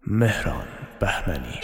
Mehran Bəhməni.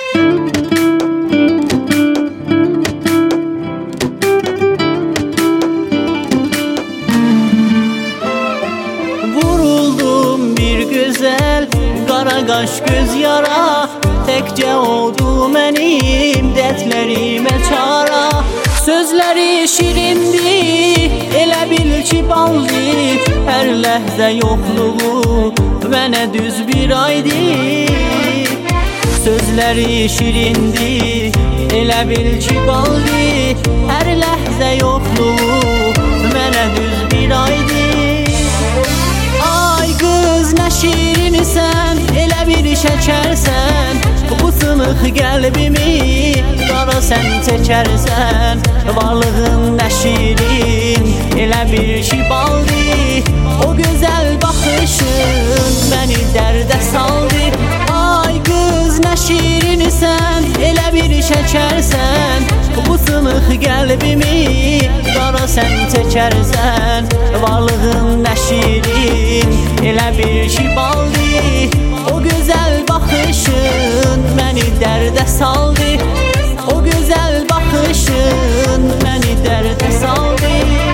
Vuruldum bir güzel qara qaş göz yara, təkcə oldu mənim dərdlərimə çara. Sözləri şirindir, elə bil ki baldı, hər ləhzə yoxluğu mənə düz bir aydır. Sözləri şirindir, elə bil ki baldı, hər ləhzə yoxluğu mənə düz bir aydır. Ay qız nə şirinsən, elə bir şəkərsən, bu sınıq qəlbimi qara sən çəkərsən. Varlığın nə şirin, elə bir ki baldı, o gözəl baxışın məni dərdə saldı. Ay qız nə şirinsən, elə bir şəkərsən, bu sınıq qəlbimi qara sən çəkərsən. Varlığın nə şirin, elə bir ki baldı, o gözəl baxışın məni dərdə saldı. O gözəl baxışın məni dərdə saldı.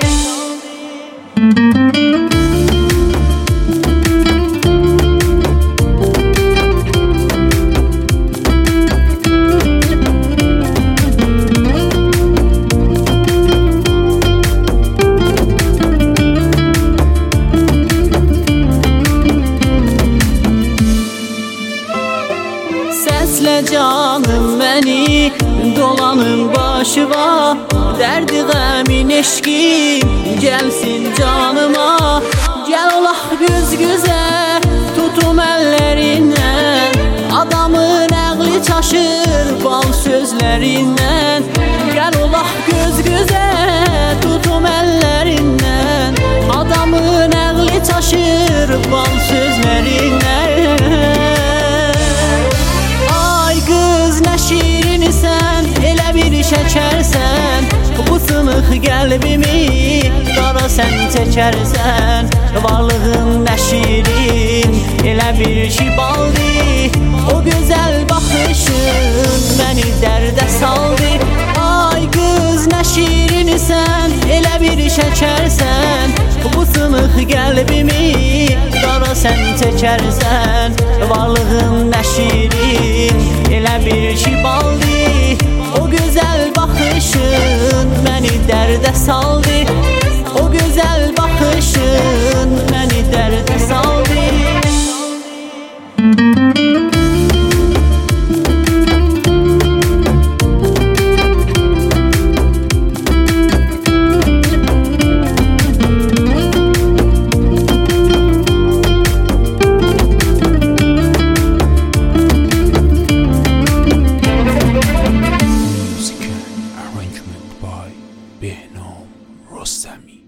Səslə canım məni, dolanım başıma, dərdi qəmin eşqim gəlsin canıma. Gəl olaq göz-gözə, tutum əllərindən, adamın əqli çaşır bal sözlərindən. Gəl olaq göz-gözə, tutum əllərindən, adamın əqli çaşır bal sözlərindən. Şirinsən, elə bir şəkərsən, bu sınıq qəlbimi qara sən çəkərsən. Varlığın nə şirin, elə bir ki baldı, o gözəl baxışın məni dərdə saldı. Ay qız nə şirinsən, elə bir şəkərsən, bu sınıq qəlbimi qara sən çəkərsən. Varlığın nə şirin, elə bir ki baldı, o gözəl baxışın məni dərdə saldı. O gözəl baxışın məni dərdə saldı. Arrangement by Behnam Rostami.